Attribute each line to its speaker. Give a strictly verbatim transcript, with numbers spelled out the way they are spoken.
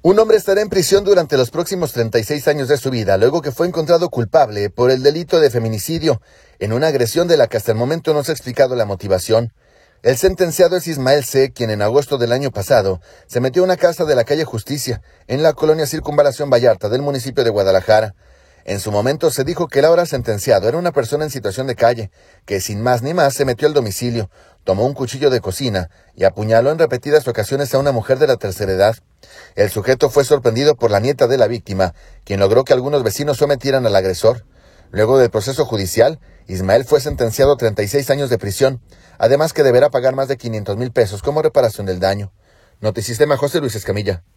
Speaker 1: Un hombre estará en prisión durante los próximos treinta y seis años de su vida, luego que fue encontrado culpable por el delito de feminicidio en una agresión de la que hasta el momento no se ha explicado la motivación. El sentenciado es Ismael C., quien en agosto del año pasado se metió a una casa de la calle Justicia, en la colonia Circunvalación Vallarta del municipio de Guadalajara. En su momento se dijo que el ahora sentenciado era una persona en situación de calle, que sin más ni más se metió al domicilio, tomó un cuchillo de cocina y apuñaló en repetidas ocasiones a una mujer de la tercera edad. El sujeto fue sorprendido por la nieta de la víctima, quien logró que algunos vecinos sometieran al agresor. Luego del proceso judicial, Ismael fue sentenciado a treinta y seis años de prisión, además que deberá pagar más de quinientos mil pesos como reparación del daño. Notisistema, José Luis Escamilla.